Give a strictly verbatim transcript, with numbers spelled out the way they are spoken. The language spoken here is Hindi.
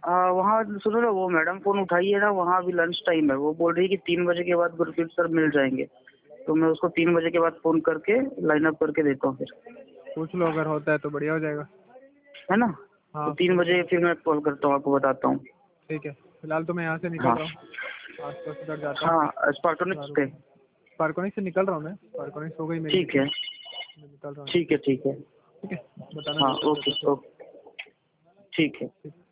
आ, वहाँ सुनो ना, वो मैडम फोन उठाइए ना, वहाँ अभी लंच टाइम है, वो बोल रही है कि तीन बजे के बाद गुरप्रीत सर मिल जाएंगे, तो मैं उसको तीन बजे के बाद फोन करके लाइन अप करके देता हूँ फिर। पूछ लो, अगर होता है तो बढ़िया हो जाएगा, है ना? हाँ। तो तीन बजे फिर मैं कॉल करता हूँ, आपको बताता हूँ। ठीक है, फिलहाल तो मैं यहाँ से निकल हाँ रहा हूँ, आस पास उधर जाता हूँ। हाँ, स्पार्टोनिक्स पे। स्पार्कोनिक्स से निकल रहा हूँ मैं, स्पार्कोनिक्स हो गई मेरी ठीक है मीटिंग, मैं निकल रहा हूँ। ठीक है ठीक है। ठीक है, बताना हाँ जब तक ओके होता है। ओके, ठीक है। ठीक।